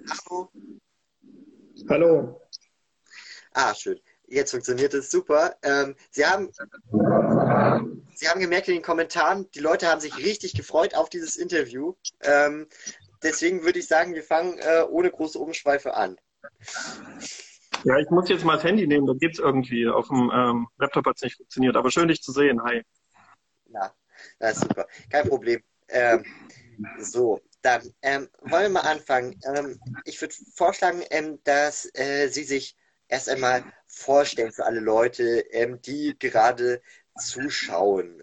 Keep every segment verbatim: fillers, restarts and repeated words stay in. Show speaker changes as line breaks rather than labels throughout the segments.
Hallo.
Hallo.
Ah, schön. Jetzt funktioniert es super. Ähm, Sie haben, Sie haben gemerkt in den Kommentaren, die Leute haben sich richtig gefreut auf dieses Interview. Ähm, deswegen würde ich sagen, wir fangen äh, ohne große Umschweife an.
Ja, ich muss jetzt mal das Handy nehmen, da geht's irgendwie. Auf dem ähm, Laptop hat's nicht funktioniert. Aber schön, dich zu sehen. Hi.
Ja, das ist super. Kein Problem. Ähm, so, dann ähm, wollen wir mal anfangen. Ähm, ich würde vorschlagen, ähm, dass äh, Sie sich erst einmal vorstellen für alle Leute, ähm, die gerade zuschauen.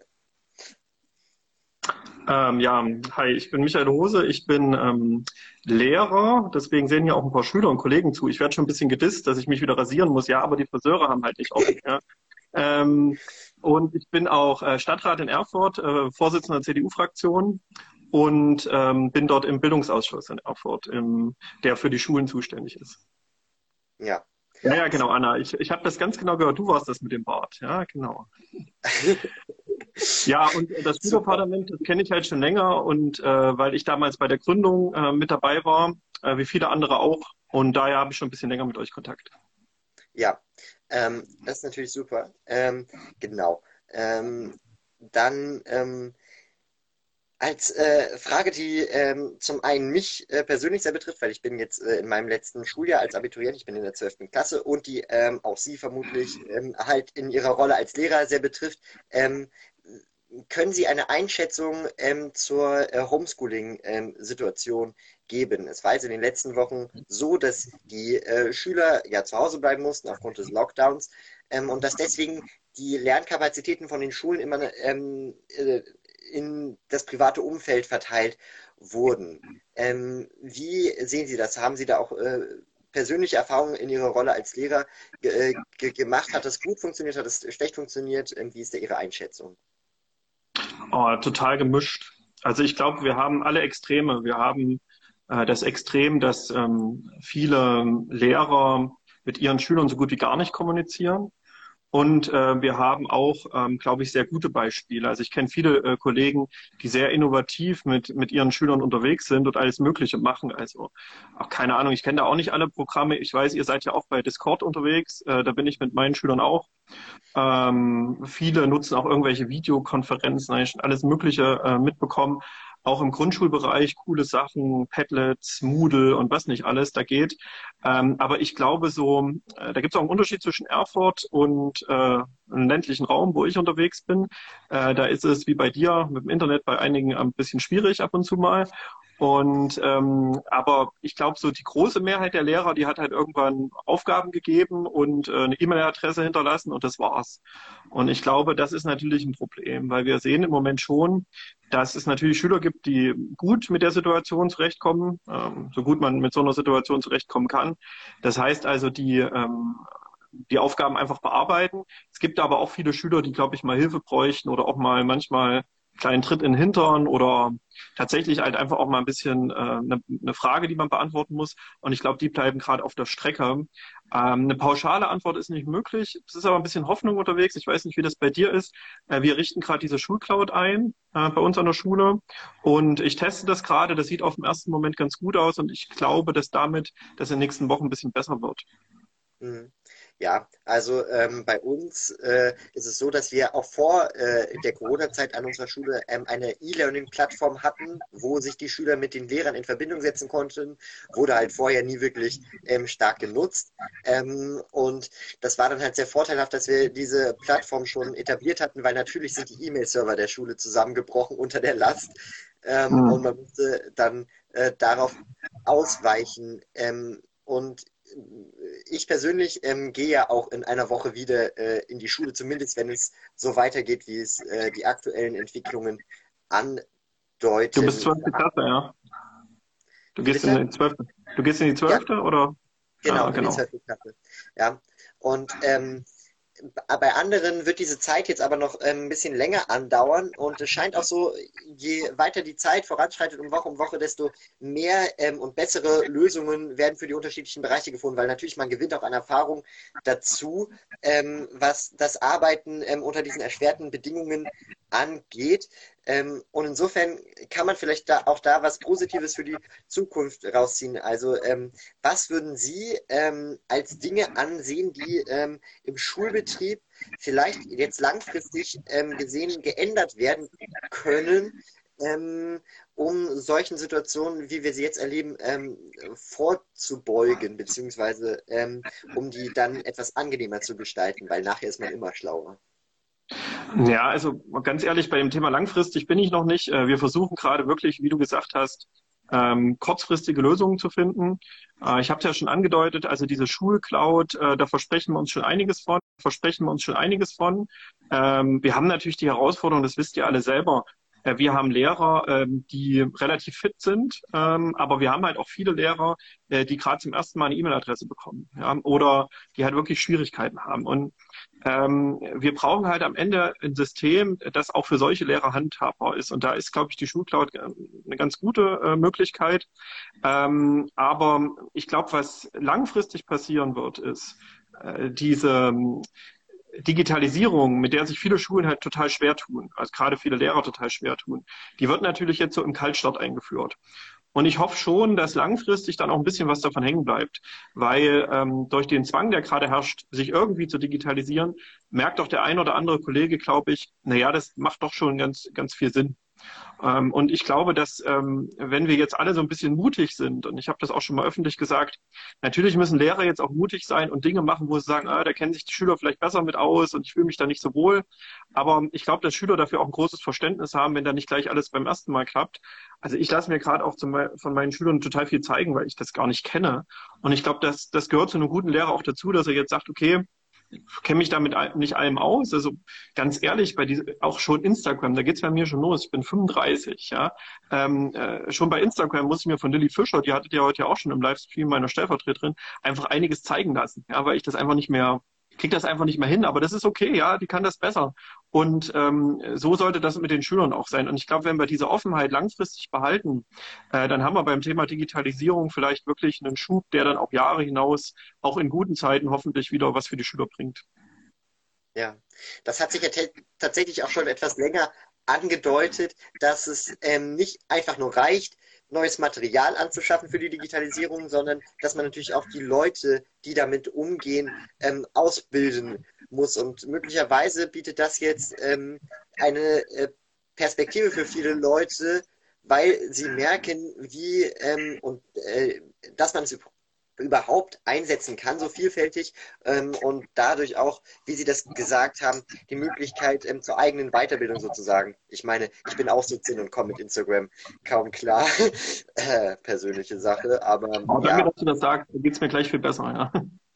Ähm, ja, hi, ich bin Michael Hose, ich bin ähm, Lehrer, deswegen sehen hier auch ein paar Schüler und Kollegen zu. Ich werde schon ein bisschen gedisst, dass ich mich wieder rasieren muss. Ja, aber die Friseure haben halt nicht offen. Ja. Ähm, und ich bin auch äh, Stadtrat in Erfurt, äh, Vorsitzender der C D U-Fraktion und ähm, bin dort im Bildungsausschuss in Erfurt, im, der für die Schulen zuständig ist.
Ja.
Ja, ja, genau, Anna. Ich, ich habe das ganz genau gehört. Du warst das mit dem Bart. Ja, genau. Ja, und äh, das
Super.
Schülerparlament, das kenne ich halt schon länger und äh, weil ich damals bei der Gründung äh, mit dabei war, äh, wie viele andere auch. Und daher habe ich schon ein bisschen länger mit euch Kontakt.
Ja, ähm, das ist natürlich super. Ähm, genau. Ähm, dann ähm, als äh, Frage, die ähm, zum einen mich äh, persönlich sehr betrifft, weil ich bin jetzt äh, in meinem letzten Schuljahr als Abiturient, ich bin in der zwölften Klasse und die ähm, auch Sie vermutlich ähm, halt in Ihrer Rolle als Lehrer sehr betrifft. Ähm, können Sie eine Einschätzung ähm, zur äh, Homeschooling-Situation geben? Es war jetzt in den letzten Wochen so, dass die äh, Schüler ja zu Hause bleiben mussten aufgrund des Lockdowns ähm, und dass deswegen die Lernkapazitäten von den Schulen immer ähm, äh, in das private Umfeld verteilt wurden. Ähm, wie sehen Sie das? Haben Sie da auch äh, persönliche Erfahrungen in Ihrer Rolle als Lehrer ge ge gemacht? Hat das gut funktioniert? Hat das schlecht funktioniert? Ähm, wie ist da Ihre Einschätzung?
Oh, total gemischt. Also ich glaube, wir haben alle Extreme. Wir haben äh, das Extrem, dass ähm, viele Lehrer mit ihren Schülern so gut wie gar nicht kommunizieren. Und äh, wir haben auch, ähm, glaube ich, sehr gute Beispiele. Also ich kenne viele äh, Kollegen, die sehr innovativ mit, mit ihren Schülern unterwegs sind und alles Mögliche machen. Also auch keine Ahnung, ich kenne da auch nicht alle Programme. Ich weiß, ihr seid ja auch bei Discord unterwegs. Äh, da bin ich mit meinen Schülern auch. Ähm, viele nutzen auch irgendwelche Videokonferenzen, eigentlich schon alles Mögliche äh, mitbekommen. Auch im Grundschulbereich coole Sachen, Padlets, Moodle und was nicht alles da geht. Ähm, aber ich glaube so, äh, da gibt es auch einen Unterschied zwischen Erfurt und äh, einem ländlichen Raum, wo ich unterwegs bin. Äh, da ist es wie bei dir mit dem Internet bei einigen ein bisschen schwierig ab und zu mal. Und ähm, aber ich glaube, so die große Mehrheit der Lehrer, die hat halt irgendwann Aufgaben gegeben und äh, eine E-Mail-Adresse hinterlassen und das war's. Und ich glaube, das ist natürlich ein Problem, weil wir sehen im Moment schon, dass es natürlich Schüler gibt, die gut mit der Situation zurechtkommen, ähm, so gut man mit so einer Situation zurechtkommen kann. Das heißt also, die ähm, die Aufgaben einfach bearbeiten. Es gibt aber auch viele Schüler, die, glaube ich, mal Hilfe bräuchten oder auch mal manchmal einen kleinen Tritt in den Hintern oder tatsächlich halt einfach auch mal ein bisschen äh, eine, eine Frage, die man beantworten muss. Und ich glaube, die bleiben gerade auf der Strecke. Ähm, eine pauschale Antwort ist nicht möglich. Es ist aber ein bisschen Hoffnung unterwegs. Ich weiß nicht, wie das bei dir ist. Äh, wir richten gerade diese Schulcloud ein äh, bei uns an der Schule. Und ich teste das gerade. Das sieht auf den ersten Moment ganz gut aus. Und ich glaube, dass damit das in den nächsten Wochen ein bisschen besser wird.
Mhm. Ja, also ähm, bei uns äh, ist es so, dass wir auch vor äh, der Corona-Zeit an unserer Schule ähm, eine E-Learning-Plattform hatten, wo sich die Schüler mit den Lehrern in Verbindung setzen konnten. Wurde halt vorher nie wirklich ähm, stark genutzt. Ähm, und das war dann halt sehr vorteilhaft, dass wir diese Plattform schon etabliert hatten, weil natürlich sind die E-Mail-Server der Schule zusammengebrochen unter der Last. Ähm, und
Hm.
man musste dann äh, darauf ausweichen. Ähm, und ich persönlich ähm, gehe ja auch in einer Woche wieder äh, in die Schule, zumindest wenn es so weitergeht, wie es äh, die aktuellen Entwicklungen
Du bist
andeuten.
zwölfte Klasse, ja? Du
Wie
gehst in
bitte?
die zwölfte. Du gehst in die
Ja,
zwölfte oder?
genau,
Ja,
in die
genau.
zwölfte Klasse. Ja, und ähm, bei anderen wird diese Zeit jetzt aber noch ähm, ein bisschen länger andauern und es scheint auch so, je weiter die Zeit voranschreitet um Woche um Woche, desto mehr ähm, und bessere Lösungen werden für die unterschiedlichen Bereiche gefunden, weil natürlich man gewinnt auch an Erfahrung dazu, ähm, was das Arbeiten ähm, unter diesen erschwerten Bedingungen angeht. Ähm, und insofern kann man vielleicht da auch da was Positives für die Zukunft rausziehen. Also ähm, was würden Sie ähm, als Dinge ansehen, die ähm, im Schulbetrieb vielleicht jetzt langfristig ähm, gesehen geändert werden können, ähm, um solchen Situationen, wie wir sie jetzt erleben, ähm, vorzubeugen, beziehungsweise ähm, um die dann etwas angenehmer zu gestalten, weil nachher ist man immer schlauer.
Ja, also ganz ehrlich, bei dem Thema langfristig bin ich noch nicht. Äh, Wir versuchen gerade wirklich, wie du gesagt hast, ähm, kurzfristige Lösungen zu finden. Äh, Ich habe es ja schon angedeutet, also diese Schulcloud, äh, da versprechen wir uns schon einiges von, versprechen wir uns schon einiges von. Ähm, Wir haben natürlich die Herausforderung, das wisst ihr alle selber. Äh, Wir haben Lehrer, ähm, die relativ fit sind, ähm, aber wir haben halt auch viele Lehrer, äh, die gerade zum ersten Mal eine E-Mail-Adresse bekommen, ja, oder die halt wirklich Schwierigkeiten haben. Und ähm, wir brauchen halt am Ende ein System, das auch für solche Lehrer handhabbar ist. Und da ist, glaube ich, die Schulcloud äh, eine ganz gute äh, Möglichkeit. Ähm, aber ich glaube, was langfristig passieren wird, ist äh, diese ähm, Digitalisierung, mit der sich viele Schulen halt total schwer tun, also gerade viele Lehrer total schwer tun, die wird natürlich jetzt so im Kaltstart eingeführt. Und ich hoffe schon, dass langfristig dann auch ein bisschen was davon hängen bleibt, weil ähm, durch den Zwang, der gerade herrscht, sich irgendwie zu digitalisieren, merkt doch der ein oder andere Kollege, glaube ich, naja, das macht doch schon ganz, ganz viel Sinn. Ähm, und ich glaube, dass ähm, wenn wir jetzt alle so ein bisschen mutig sind, und ich habe das auch schon mal öffentlich gesagt, natürlich müssen Lehrer jetzt auch mutig sein und Dinge machen, wo sie sagen, ah, da kennen sich die Schüler vielleicht besser mit aus und ich fühle mich da nicht so wohl. Aber ich glaube, dass Schüler dafür auch ein großes Verständnis haben, wenn da nicht gleich alles beim ersten Mal klappt. Also ich lasse mir gerade auch zum, von meinen Schülern total viel zeigen, weil ich das gar nicht kenne. Und ich glaube, dass das gehört zu einem guten Lehrer auch dazu, dass er jetzt sagt, okay, kenne mich damit nicht allem aus. Also ganz ehrlich, bei diese, auch schon Instagram, da geht's bei mir schon los. Ich bin fünfunddreißig, ja. Ähm, äh, schon bei Instagram muss ich mir von Lilly Fischer, die hattet ihr heute ja auch schon im Livestream meiner Stellvertreterin, einfach einiges zeigen lassen, ja, weil ich das einfach nicht mehr kriege das einfach nicht mehr hin, aber das ist okay, ja, die kann das besser. Und ähm, so sollte das mit den Schülern auch sein. Und ich glaube, wenn wir diese Offenheit langfristig behalten, äh, dann haben wir beim Thema Digitalisierung vielleicht wirklich einen Schub, der dann auch Jahre hinaus, auch in guten Zeiten hoffentlich wieder was für die Schüler bringt.
Ja, das hat sich ja tatsächlich auch schon etwas länger angedeutet, dass es ähm, nicht einfach nur reicht, neues Material anzuschaffen für die Digitalisierung, sondern dass man natürlich auch die Leute, die damit umgehen, ähm, ausbilden muss. Und möglicherweise bietet das jetzt ähm, eine äh, Perspektive für viele Leute, weil sie merken, wie ähm, und äh, dass man es überhaupt einsetzen kann, so vielfältig ähm, und dadurch auch, wie Sie das gesagt haben, die Möglichkeit ähm, zur eigenen Weiterbildung sozusagen. Ich meine, ich bin auch so zehn und komme mit Instagram kaum klar. äh, persönliche Sache, aber
Aber danke,
ja,
dass du das sagst, da geht's mir gleich viel besser, ja.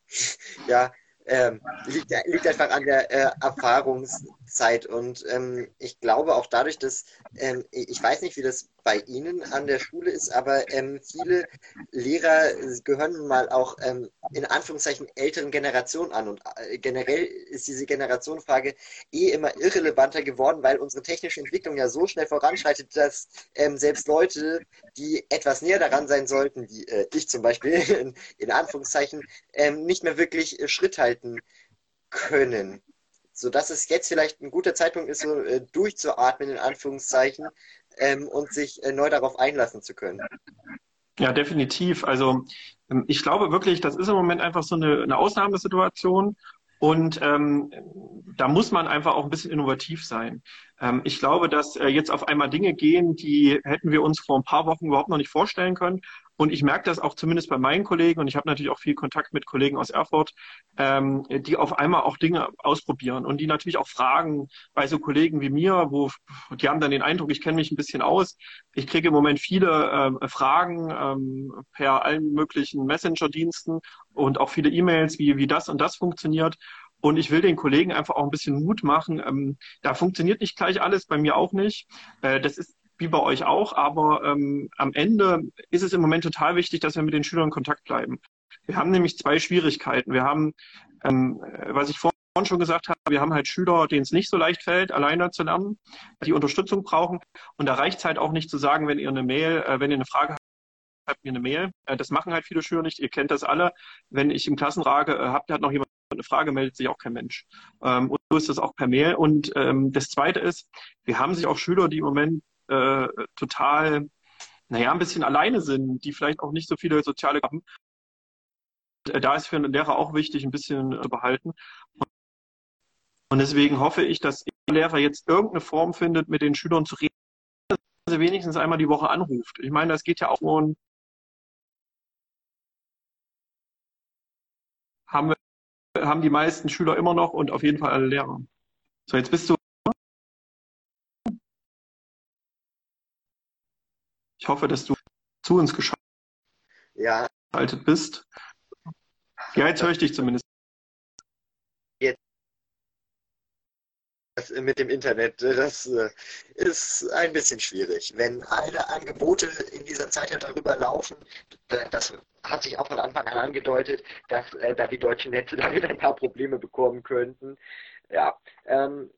ja, ähm, liegt, liegt einfach an der äh, Erfahrungszeit und ähm, ich glaube auch dadurch, dass ähm, ich weiß nicht, wie das bei Ihnen an der Schule ist, aber ähm, viele Lehrer gehören nun mal auch ähm, in Anführungszeichen älteren Generationen an und äh, generell ist diese Generationenfrage eh immer irrelevanter geworden, weil unsere technische Entwicklung ja so schnell voranschreitet, dass ähm, selbst Leute, die etwas näher daran sein sollten, wie äh, ich zum Beispiel in, in Anführungszeichen, ähm, nicht mehr wirklich äh, Schritt halten können. Sodass es jetzt vielleicht ein guter Zeitpunkt ist, so äh, durchzuatmen, in Anführungszeichen, ähm, und sich äh, neu darauf einlassen zu können.
Ja, definitiv. Also ähm, ich glaube wirklich, das ist im Moment einfach so eine, eine Ausnahmesituation. Und ähm, da muss man einfach auch ein bisschen innovativ sein. Ähm, ich glaube, dass äh, jetzt auf einmal Dinge gehen, die hätten wir uns vor ein paar Wochen überhaupt noch nicht vorstellen können. Und ich merke das auch zumindest bei meinen Kollegen, und ich habe natürlich auch viel Kontakt mit Kollegen aus Erfurt, ähm, die auf einmal auch Dinge ausprobieren und die natürlich auch fragen bei so Kollegen wie mir, wo die haben dann den Eindruck, ich kenne mich ein bisschen aus. Ich kriege im Moment viele ähm, Fragen ähm, per allen möglichen Messenger-Diensten und auch viele E-Mails, wie, wie das und das funktioniert. Und ich will den Kollegen einfach auch ein bisschen Mut machen. Ähm, da funktioniert nicht gleich alles, bei mir auch nicht. Äh, das ist wie bei euch auch, aber ähm, am Ende ist es im Moment total wichtig, dass wir mit den Schülern in Kontakt bleiben. Wir haben nämlich zwei Schwierigkeiten. Wir haben, ähm, was ich vorhin schon gesagt habe, wir haben halt Schüler, denen es nicht so leicht fällt, alleine zu lernen, die Unterstützung brauchen. Und da reicht es halt auch nicht zu sagen, wenn ihr eine Mail, äh, wenn ihr eine Frage habt, schreibt mir eine Mail. Äh, das machen halt viele Schüler nicht. Ihr kennt das alle. Wenn ich im Klassenrage, äh, habt, hat noch jemand eine Frage meldet sich auch kein Mensch. Ähm, und so ist das auch per Mail. Und ähm, das Zweite ist, wir haben sich auch Schüler, die im Moment äh, total, naja, ein bisschen alleine sind, die vielleicht auch nicht so viele soziale haben. Und, äh, da ist für einen Lehrer auch wichtig, ein bisschen äh, zu behalten. Und deswegen hoffe ich, dass der Lehrer jetzt irgendeine Form findet, mit den Schülern zu reden, dass er wenigstens einmal die Woche anruft. Ich meine, das geht ja auch um, haben wir, haben die meisten Schüler immer noch und auf jeden Fall alle Lehrer. So, jetzt bist du, ich hoffe, dass du zu uns
Ja,
geschaltet bist. Ja, jetzt höre ich dich zumindest.
jetzt das mit dem Internet, äh, das äh, ist ein bisschen schwierig. Wenn alle Angebote in dieser Zeit ja darüber laufen, äh, das hat sich auch von Anfang an angedeutet, dass äh, da die deutschen Netze damit ein paar Probleme bekommen könnten. Ja, ähm,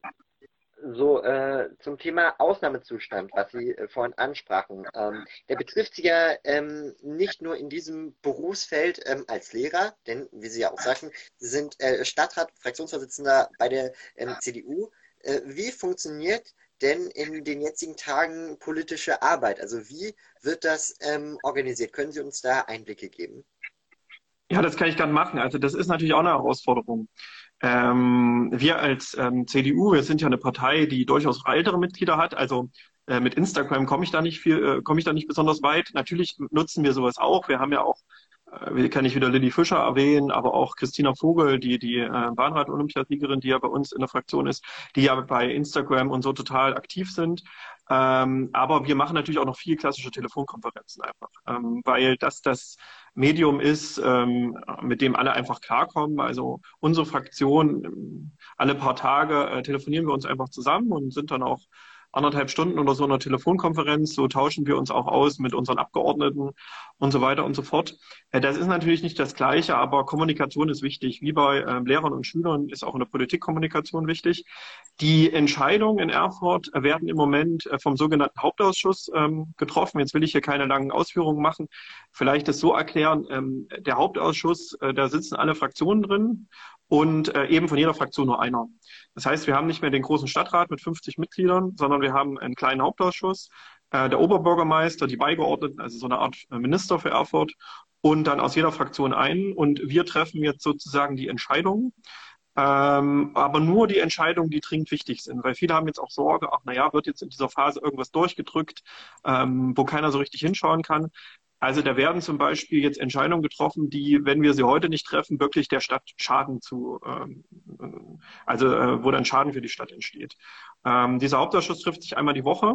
so äh, zum Thema Ausnahmezustand, was Sie äh, vorhin ansprachen. Ähm, der betrifft Sie ja ähm, nicht nur in diesem Berufsfeld ähm, als Lehrer, denn wie Sie ja auch sagten, Sie sind äh, Stadtrat, Fraktionsvorsitzender bei der ähm, C D U. Äh, wie funktioniert denn in den jetzigen Tagen politische Arbeit? Also wie wird das ähm, organisiert? Können Sie uns da Einblicke geben?
Ja, das kann ich gern machen. Also das ist natürlich auch eine Herausforderung. Ähm, wir als ähm, C D U, wir sind ja eine Partei, die durchaus ältere Mitglieder hat. Also äh, mit Instagram komme ich da nicht viel, äh, komme ich da nicht besonders weit. Natürlich nutzen wir sowas auch. Wir haben ja auch, äh, kann ich wieder Lilly Fischer erwähnen, aber auch Christina Vogel, die die äh, Bahnrad-Olympiasiegerin, die ja bei uns in der Fraktion ist, die ja bei Instagram und so total aktiv sind. Ähm, aber wir machen natürlich auch noch viel klassische Telefonkonferenzen einfach, ähm, weil das das Medium ist, ähm, mit dem alle einfach klarkommen. Also unsere Fraktion, ähm, alle paar Tage äh, telefonieren wir uns einfach zusammen und sind dann auch anderthalb Stunden oder so in einer Telefonkonferenz. So tauschen wir uns auch aus mit unseren Abgeordneten und so weiter und so fort. Äh, das ist natürlich nicht das Gleiche, aber Kommunikation ist wichtig. Wie bei äh, Lehrern und Schülern ist auch in der Politik Kommunikation wichtig. Die Entscheidungen in Erfurt werden im Moment äh, vom sogenannten Hauptausschuss ähm, getroffen. Jetzt will ich hier keine langen Ausführungen machen. Vielleicht das so erklären, ähm, der Hauptausschuss, äh, da sitzen alle Fraktionen drin und äh, eben von jeder Fraktion nur einer. Das heißt, wir haben nicht mehr den großen Stadtrat mit fünfzig Mitgliedern, sondern wir haben einen kleinen Hauptausschuss, äh, der Oberbürgermeister, die Beigeordneten, also so eine Art äh, Minister für Erfurt und dann aus jeder Fraktion einen. Und wir treffen jetzt sozusagen die Entscheidungen. Ähm, aber nur die Entscheidungen, die dringend wichtig sind, weil viele haben jetzt auch Sorge, ach naja, wird jetzt in dieser Phase irgendwas durchgedrückt, ähm, wo keiner so richtig hinschauen kann. Also da werden zum Beispiel jetzt Entscheidungen getroffen, die, wenn wir sie heute nicht treffen, wirklich der Stadt Schaden zu, ähm, also äh, wo dann Schaden für die Stadt entsteht. Ähm, dieser Hauptausschuss trifft sich einmal die Woche.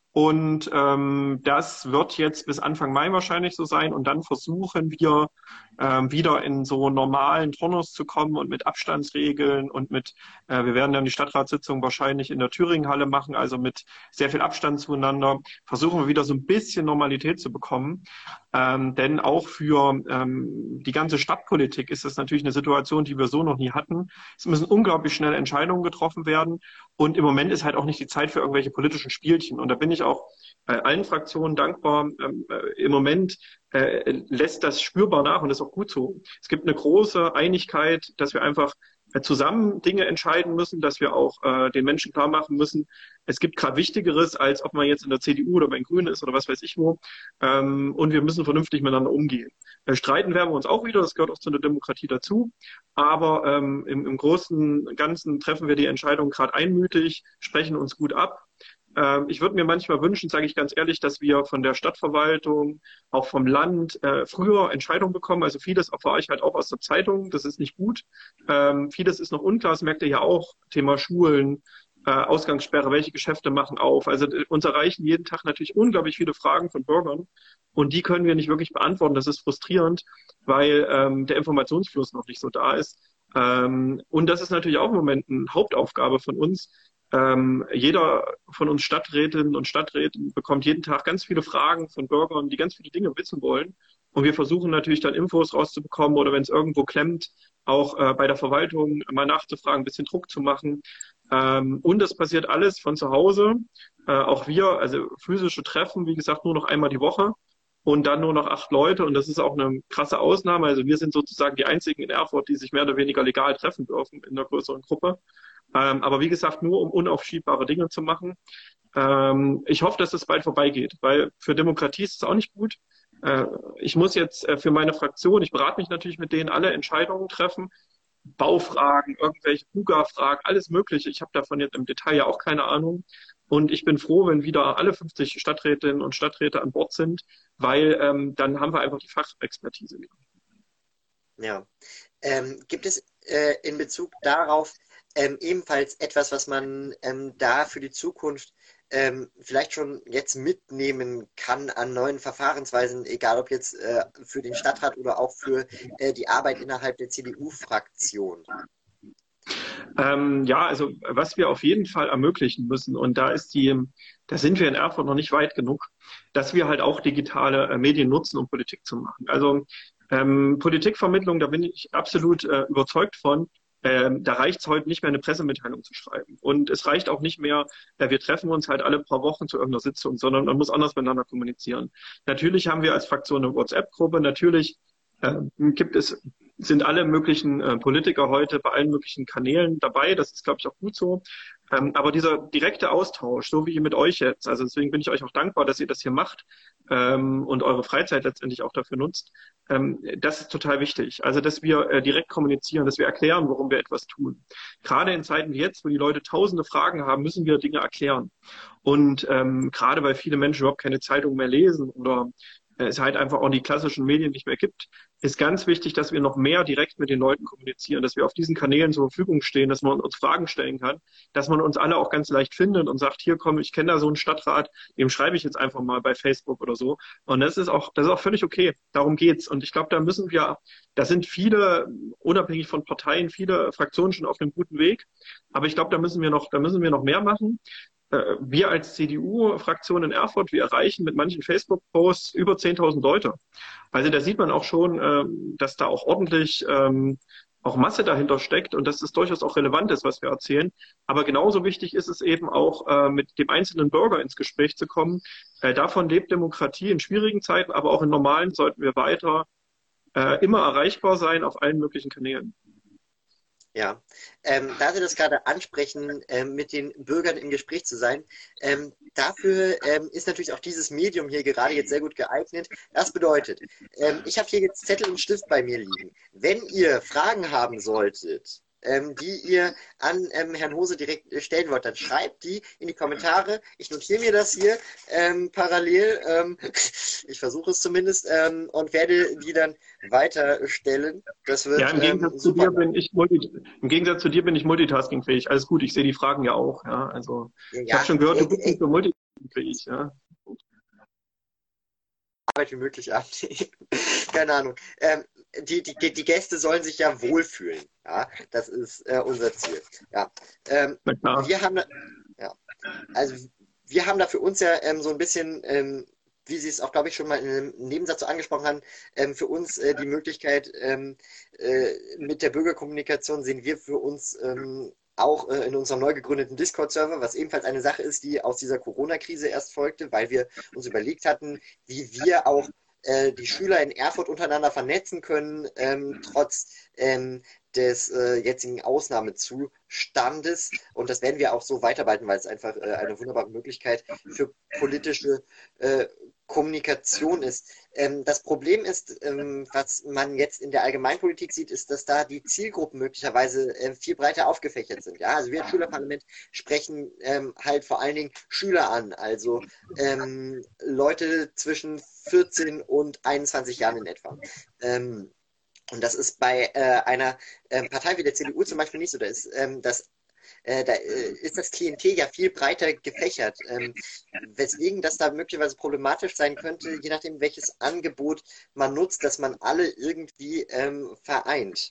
Und ähm, das wird jetzt bis Anfang Mai wahrscheinlich so sein. Und dann versuchen wir ähm, wieder in so normalen Turnus zu kommen und mit Abstandsregeln und mit, äh, wir werden dann die Stadtratssitzung wahrscheinlich in der Thüringenhalle machen, also mit sehr viel Abstand zueinander, versuchen wir wieder so ein bisschen Normalität zu bekommen. Ähm, denn auch für ähm, die ganze Stadtpolitik ist das natürlich eine Situation, die wir so noch nie hatten. Es müssen unglaublich schnell Entscheidungen getroffen werden. Und im Moment ist halt auch nicht die Zeit für irgendwelche politischen Spielchen. Und da bin ich auch bei allen Fraktionen dankbar. Ähm, äh, Im Moment äh, lässt das spürbar nach und das ist auch gut so. Es gibt eine große Einigkeit, dass wir einfach äh, zusammen Dinge entscheiden müssen, dass wir auch äh, den Menschen klar machen müssen, es gibt gerade Wichtigeres, als ob man jetzt in der C D U oder bei den Grünen ist oder was weiß ich wo. Ähm, und wir müssen vernünftig miteinander umgehen. Äh, streiten werden wir uns auch wieder, das gehört auch zu einer Demokratie dazu. Aber ähm, im, im Großen und Ganzen treffen wir die Entscheidung gerade einmütig, sprechen uns gut ab. Ähm, ich würde mir manchmal wünschen, sage ich ganz ehrlich, dass wir von der Stadtverwaltung, auch vom Land, äh, früher Entscheidungen bekommen. Also vieles erfahre ich halt auch aus der Zeitung. Das ist nicht gut. Ähm, vieles ist noch unklar. Das merkt ihr ja auch. Thema Schulen, äh, Ausgangssperre, welche Geschäfte machen auf. Also äh, uns erreichen jeden Tag natürlich unglaublich viele Fragen von Bürgern. Und die können wir nicht wirklich beantworten. Das ist frustrierend, weil ähm, der Informationsfluss noch nicht so da ist. Ähm, und das ist natürlich auch im Moment eine Hauptaufgabe von uns. Ähm, jeder von uns Stadträtinnen und Stadträten bekommt jeden Tag ganz viele Fragen von Bürgern, die ganz viele Dinge wissen wollen. Und wir versuchen natürlich dann Infos rauszubekommen oder wenn es irgendwo klemmt, auch äh, bei der Verwaltung mal nachzufragen, ein bisschen Druck zu machen. Ähm, und das passiert alles von zu Hause. Äh, auch wir, also physische Treffen, wie gesagt, nur noch einmal die Woche. und dann nur noch acht Leute. Und das ist auch eine krasse Ausnahme. Also wir sind sozusagen die einzigen in Erfurt, die sich mehr oder weniger legal treffen dürfen in einer größeren Gruppe. Ähm, aber wie gesagt, nur um unaufschiebbare Dinge zu machen. Ähm, ich hoffe, dass es bald vorbeigeht, weil für Demokratie ist es auch nicht gut. Äh, ich muss jetzt äh, für meine Fraktion, ich berate mich natürlich mit denen, alle Entscheidungen treffen. Baufragen, irgendwelche Buga-Fragen, alles Mögliche. Ich habe davon jetzt im Detail ja auch keine Ahnung. Und ich bin froh, wenn wieder alle fünfzig Stadträtinnen und Stadträte an Bord sind, weil ähm, dann haben wir einfach die Fachexpertise wieder.
Ja. Ähm, gibt es äh, in Bezug darauf ähm, ebenfalls etwas, was man ähm, da für die Zukunft ähm, vielleicht schon jetzt mitnehmen kann an neuen Verfahrensweisen, egal ob jetzt äh, für den Stadtrat oder auch für äh, die Arbeit innerhalb der C D U-Fraktion?
Ähm, ja, also was wir auf jeden Fall ermöglichen müssen, und da ist die, da sind wir in Erfurt noch nicht weit genug, dass wir halt auch digitale äh, Medien nutzen, um Politik zu machen. Also ähm, Politikvermittlung, da bin ich absolut äh, überzeugt von. Ähm, da reicht es heute nicht mehr, eine Pressemitteilung zu schreiben. Und es reicht auch nicht mehr, äh, wir treffen uns halt alle paar Wochen zu irgendeiner Sitzung, sondern man muss anders miteinander kommunizieren. Natürlich haben wir als Fraktion eine WhatsApp-Gruppe, natürlich äh, gibt es sind alle möglichen äh, Politiker heute bei allen möglichen Kanälen dabei. Das ist, glaube ich, auch gut so. Ähm, aber dieser direkte Austausch, so wie mit euch jetzt, also deswegen bin ich euch auch dankbar, dass ihr das hier macht ähm, und eure Freizeit letztendlich auch dafür nutzt, ähm, das ist total wichtig. Also, dass wir äh, direkt kommunizieren, dass wir erklären, warum wir etwas tun. Gerade in Zeiten wie jetzt, wo die Leute tausende Fragen haben, müssen wir Dinge erklären. Und ähm, gerade weil viele Menschen überhaupt keine Zeitung mehr lesen oder es halt einfach auch die klassischen Medien nicht mehr gibt, ist ganz wichtig, dass wir noch mehr direkt mit den Leuten kommunizieren, dass wir auf diesen Kanälen zur Verfügung stehen, dass man uns Fragen stellen kann, dass man uns alle auch ganz leicht findet und sagt, hier komm, ich kenne da so einen Stadtrat, dem schreibe ich jetzt einfach mal bei Facebook oder so. Und das ist auch, das ist auch völlig okay. Darum geht's. Und ich glaube, da müssen wir, da sind viele, unabhängig von Parteien, viele Fraktionen schon auf einem guten Weg. Aber ich glaube, da müssen wir noch, da müssen wir noch mehr machen. Wir als C D U-Fraktion in Erfurt, wir erreichen mit manchen Facebook-Posts über zehntausend Leute. Also da sieht man auch schon, dass da auch ordentlich auch Masse dahinter steckt und dass es durchaus auch relevant ist, was wir erzählen. Aber genauso wichtig ist es eben auch, mit dem einzelnen Bürger ins Gespräch zu kommen. Davon lebt Demokratie in schwierigen Zeiten, aber auch in normalen sollten wir weiter immer erreichbar sein auf allen möglichen Kanälen.
Ja, ähm, da Sie das gerade ansprechen, ähm, mit den Bürgern im Gespräch zu sein, ähm, dafür ähm, ist natürlich auch dieses Medium hier gerade jetzt sehr gut geeignet. Das bedeutet, ähm, ich habe hier jetzt Zettel und Stift bei mir liegen. Wenn ihr Fragen haben solltet, ähm, die ihr an ähm, Herrn Hose direkt äh, stellen wollt, dann schreibt die in die Kommentare. Ich notiere mir das hier ähm, parallel, ähm, ich versuche es zumindest, ähm, und werde die dann weiterstellen. Das wird
ja, im Gegensatz,
ähm,
zu
super.
dir bin ich multi im Gegensatz zu dir bin ich multitaskingfähig. Alles gut, ich sehe die Fragen ja auch. Ja, also ich
Ja,
habe schon gehört,
äh,
du bist
äh,
nicht so multitaskingfähig. Ja.
Arbeit wie möglich abnehmen. Keine Ahnung. Ähm, die, die, die Gäste sollen sich ja wohlfühlen. Ja, das ist äh, unser Ziel. Ja. Ähm,
Na klar.
wir haben, ja, also wir haben da für uns ja ähm, so ein bisschen, ähm, wie Sie es auch, glaube ich, schon mal in einem Nebensatz so angesprochen haben, ähm, für uns äh, die Möglichkeit, ähm, äh, mit der Bürgerkommunikation sehen wir für uns ähm, auch äh, in unserem neu gegründeten Discord-Server, was ebenfalls eine Sache ist, die aus dieser Corona-Krise erst folgte, weil wir uns überlegt hatten, wie wir auch äh, die Schüler in Erfurt untereinander vernetzen können, ähm, trotz ähm, des äh, jetzigen Ausnahmezustandes. Und das werden wir auch so weiterarbeiten, weil es einfach äh, eine wunderbare Möglichkeit für politische äh, Kommunikation ist. Ähm, das Problem ist, ähm, was man jetzt in der Allgemeinpolitik sieht, ist, dass da die Zielgruppen möglicherweise äh, viel breiter aufgefächert sind. Ja? Also wir als Schülerparlament sprechen ähm, halt vor allen Dingen Schüler an, also ähm, Leute zwischen vierzehn und einundzwanzig Jahren in etwa. Ähm, und das ist bei äh, einer äh, Partei wie der C D U zum Beispiel nicht so. Da ist, ähm, das, äh, da äh, ist das Klientel ja viel breiter gefächert, ähm, weswegen das da möglicherweise problematisch sein könnte, je nachdem, welches Angebot man nutzt, dass man alle irgendwie ähm, vereint.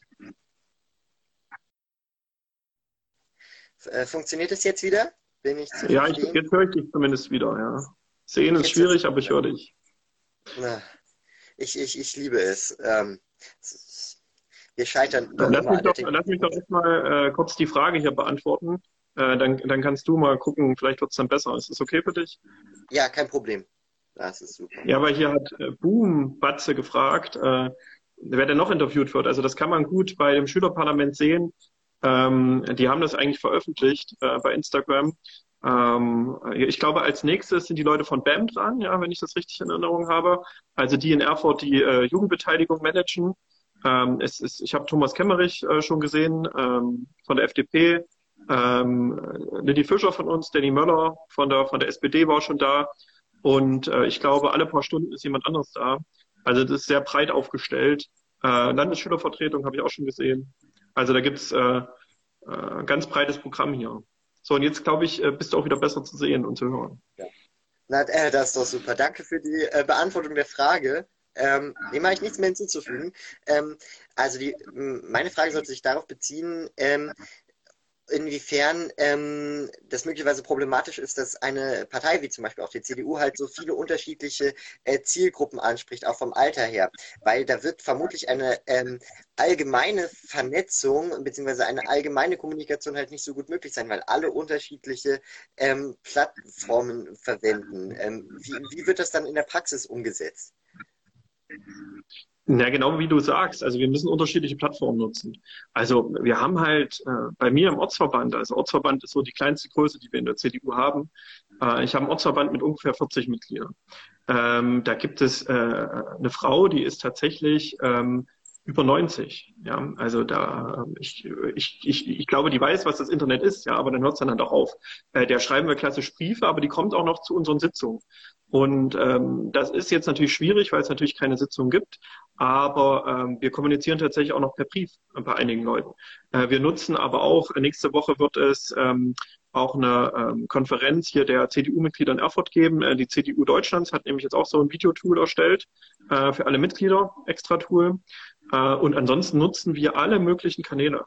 Äh, funktioniert es jetzt wieder? Bin ich zu
Ja, ich,
verstehen?
jetzt höre ich dich zumindest wieder. Ja. Sehen ist
Jetzt hört sich
schwierig, aber ich höre dich.
Na, ich, ich, ich liebe es. Ähm, wir scheitern doch
Lass
immer
mich
an der
doch, lass mich
Technik.
doch erstmal äh, kurz die Frage hier beantworten. Äh, dann, dann kannst du mal gucken, vielleicht wird es dann besser. Ist das okay für dich?
Ja, kein Problem. Das ist super.
Ja, aber hier hat äh, Boom Batze gefragt, äh, wer denn noch interviewt wird. Also das kann man gut bei dem Schülerparlament sehen. Ähm, die haben das eigentlich veröffentlicht äh, bei Instagram. Ähm, ich glaube, als nächstes sind die Leute von B A M dran, ja, wenn ich das richtig in Erinnerung habe. Also die in Erfurt die äh, Jugendbeteiligung managen. Ähm, es ist, ich habe Thomas Kemmerich äh, schon gesehen ähm, von der F D P. Ähm, Lilly Fischer von uns, Danny Möller von der, von der S P D war schon da. Und äh, ich glaube, alle paar Stunden ist jemand anderes da. Also das ist sehr breit aufgestellt. Äh, Landesschülervertretung habe ich auch schon gesehen. Also da gibt's äh, äh, ein ganz breites Programm hier. So, und jetzt glaube ich, äh, bist du auch wieder besser zu sehen und zu hören.
Ja. Na, äh, das ist doch super. Danke für die äh, Beantwortung der Frage. Ähm, dem habe ich nichts mehr hinzuzufügen. Ähm, also die, m, meine Frage sollte sich darauf beziehen, ähm, inwiefern ähm, das möglicherweise problematisch ist, dass eine Partei wie zum Beispiel auch die C D U halt so viele unterschiedliche äh, Zielgruppen anspricht, auch vom Alter her. Weil da wird vermutlich eine ähm, allgemeine Vernetzung bzw. eine allgemeine Kommunikation halt nicht so gut möglich sein, weil alle unterschiedliche ähm, Plattformen verwenden. Ähm, wie, wie wird das dann in der Praxis umgesetzt?
Ja, genau wie du sagst. Also wir müssen unterschiedliche Plattformen nutzen. Also wir haben halt äh, bei mir im Ortsverband, also Ortsverband ist so die kleinste Größe, die wir in der C D U haben. Äh, ich habe einen Ortsverband mit ungefähr vierzig Mitgliedern. Ähm, da gibt es äh, eine Frau, die ist tatsächlich ähm, über neunzig. Ja, also da äh, ich, ich, ich, ich glaube, die weiß, was das Internet ist, ja, aber dann hört es dann halt auch auf. Äh, der schreiben wir klassisch Briefe, aber die kommt auch noch zu unseren Sitzungen. Und ähm, das ist jetzt natürlich schwierig, weil es natürlich keine Sitzung gibt. Aber ähm, wir kommunizieren tatsächlich auch noch per Brief bei einigen Leuten. Äh, wir nutzen aber auch, nächste Woche wird es ähm, auch eine ähm, Konferenz hier der C D U-Mitglieder in Erfurt geben. Äh, die C D U Deutschlands hat nämlich jetzt auch so ein Videotool erstellt äh, für alle Mitglieder, extra Tool. Äh, und ansonsten nutzen wir alle möglichen Kanäle.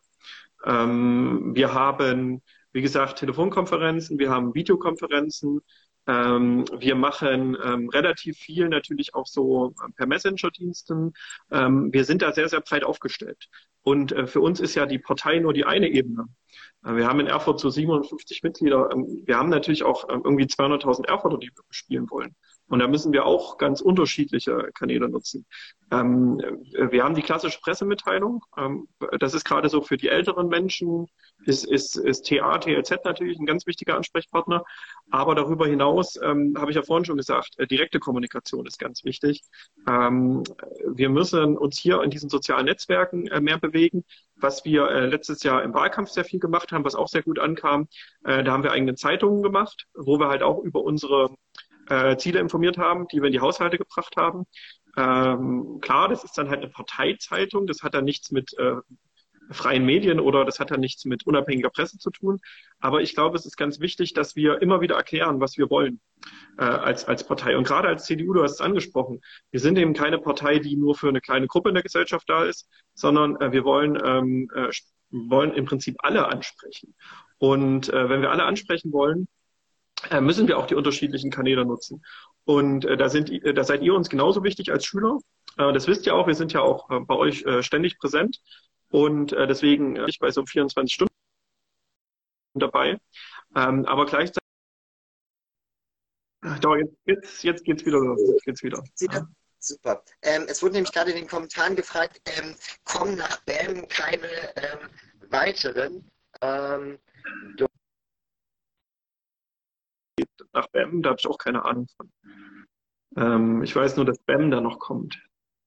Ähm, wir haben, wie gesagt, Telefonkonferenzen, wir haben Videokonferenzen, ähm, wir machen ähm, relativ viel natürlich auch so äh, per Messenger-Diensten. Ähm, wir sind da sehr, sehr breit aufgestellt. Und äh, für uns ist ja die Partei nur die eine Ebene. Äh, wir haben in Erfurt so siebenundfünfzig Mitglieder. Ähm, wir haben natürlich auch ähm, irgendwie zweihunderttausend Erfurter, die wir spielen wollen. Und da müssen wir auch ganz unterschiedliche Kanäle nutzen. Ähm, wir haben die klassische Pressemitteilung. Ähm, das ist gerade so für die älteren Menschen, ist, ist, ist T A, T L Z natürlich ein ganz wichtiger Ansprechpartner. Aber darüber hinaus, ähm, habe ich ja vorhin schon gesagt, äh, direkte Kommunikation ist ganz wichtig. Ähm, wir müssen uns hier in diesen sozialen Netzwerken äh, mehr bewegen, was wir äh, letztes Jahr im Wahlkampf sehr viel gemacht haben, was auch sehr gut ankam. Äh, da haben wir eigene Zeitungen gemacht, wo wir halt auch über unsere äh, Ziele informiert haben, die wir in die Haushalte gebracht haben. Ähm, klar, das ist dann halt eine Parteizeitung, das hat dann nichts mit äh, freien Medien oder das hat dann nichts mit unabhängiger Presse zu tun. Aber ich glaube, es ist ganz wichtig, dass wir immer wieder erklären, was wir wollen äh, als, als Partei. Und gerade als C D U, du hast es angesprochen, wir sind eben keine Partei, die nur für eine kleine Gruppe in der Gesellschaft da ist, sondern äh, wir wollen, ähm, äh, wollen im Prinzip alle ansprechen. Und äh, wenn wir alle ansprechen wollen, äh, müssen wir auch die unterschiedlichen Kanäle nutzen. Und äh, da, sind, äh, da seid ihr uns genauso wichtig als Schüler. Äh, das wisst ihr auch, wir sind ja auch äh, bei euch äh, ständig präsent. Und äh, deswegen äh, ich bei so vierundzwanzig Stunden dabei. Ähm, aber gleichzeitig, doch, jetzt, jetzt, jetzt geht's wieder los. Jetzt geht's wieder. Ja.
Super. Ähm, es wurde nämlich gerade in den Kommentaren gefragt, ähm, kommen nach B A M keine ähm, weiteren? Ähm,
Nach B A M, da habe ich auch keine Ahnung von. Ähm, ich weiß nur, dass B A M da noch kommt.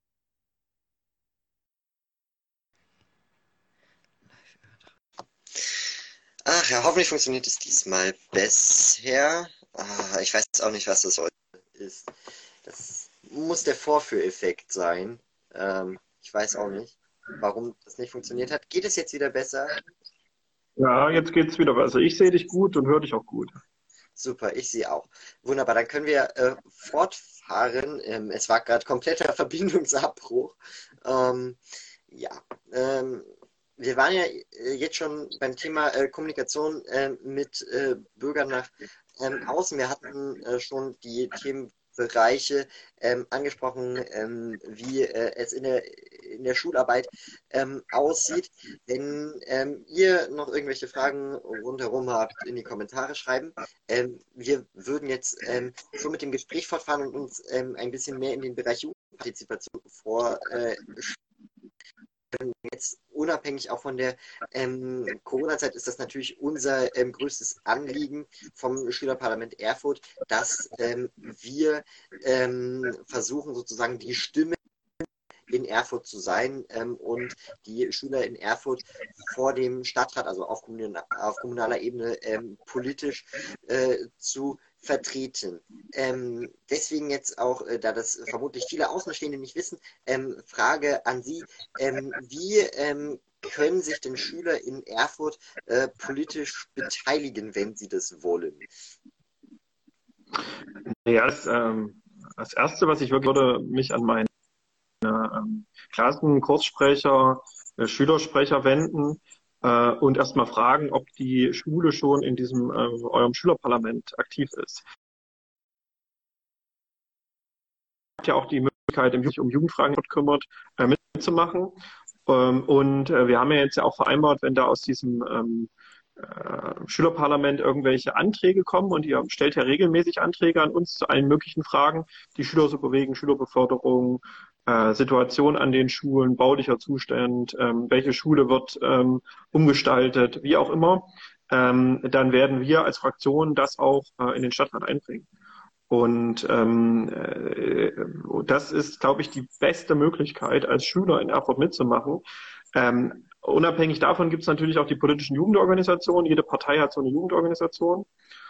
Ach ja, hoffentlich funktioniert es diesmal besser. Ah, ich weiß auch nicht, was das heute ist. Das muss der Vorführeffekt sein. Ähm, ich weiß auch nicht, warum das nicht funktioniert hat. Geht es jetzt wieder besser?
Ja, jetzt geht's wieder. Also ich sehe dich gut und höre dich auch gut.
Super, ich sehe auch. Wunderbar, dann können wir äh, fortfahren. Ähm, es war gerade kompletter Verbindungsabbruch. Ähm, ja, ähm, wir waren ja äh, jetzt schon beim Thema äh, Kommunikation äh, mit äh, Bürgern nach ähm, außen. Wir hatten äh, schon die Themenbereiche ähm, angesprochen, ähm, wie äh, es in der in der Schularbeit ähm, aussieht. Wenn ähm, ihr noch irgendwelche Fragen rundherum habt, in die Kommentare schreiben. Ähm, wir würden jetzt ähm, so mit dem Gespräch fortfahren und uns ähm, ein bisschen mehr in den Bereich Jugendpartizipation vor äh, jetzt unabhängig auch von der ähm, Corona-Zeit ist das natürlich unser ähm, größtes Anliegen vom Schülerparlament Erfurt, dass ähm, wir ähm, versuchen sozusagen die Stimme in Erfurt zu sein ähm, und die Schüler in Erfurt vor dem Stadtrat, also auf, kommunal, auf kommunaler Ebene, ähm, politisch äh, zu vertreten. Ähm, deswegen jetzt auch, äh, da das vermutlich viele Außenstehende nicht wissen, ähm, Frage an Sie, ähm, wie ähm, können sich denn Schüler in Erfurt äh, politisch beteiligen, wenn sie das wollen?
Ja, das, ähm, das Erste, was ich wirklich würde, mich an meine ähm, Klassenkurssprecher, äh, Schülersprecher wenden äh, und erstmal fragen, ob die Schule schon in diesem äh, eurem Schülerparlament aktiv ist. Ihr habt ja auch die Möglichkeit, im um Jugendfragen kümmert, äh, mitzumachen. Ähm, und äh, wir haben ja jetzt ja auch vereinbart, wenn da aus diesem ähm, äh, Schülerparlament irgendwelche Anträge kommen, und ihr stellt ja regelmäßig Anträge an uns zu allen möglichen Fragen, die Schüler so bewegen, Schülerbeförderung, äh, Situation an den Schulen, baulicher Zustand, ähm, welche Schule wird ähm, umgestaltet, wie auch immer, ähm, dann werden wir als Fraktion das auch äh, in den Stadtrat einbringen. Und ähm, äh, das ist, glaube ich, die beste Möglichkeit, als Schüler in Erfurt mitzumachen. Ähm, unabhängig davon gibt es natürlich auch die politischen Jugendorganisationen. Jede Partei hat so eine Jugendorganisation.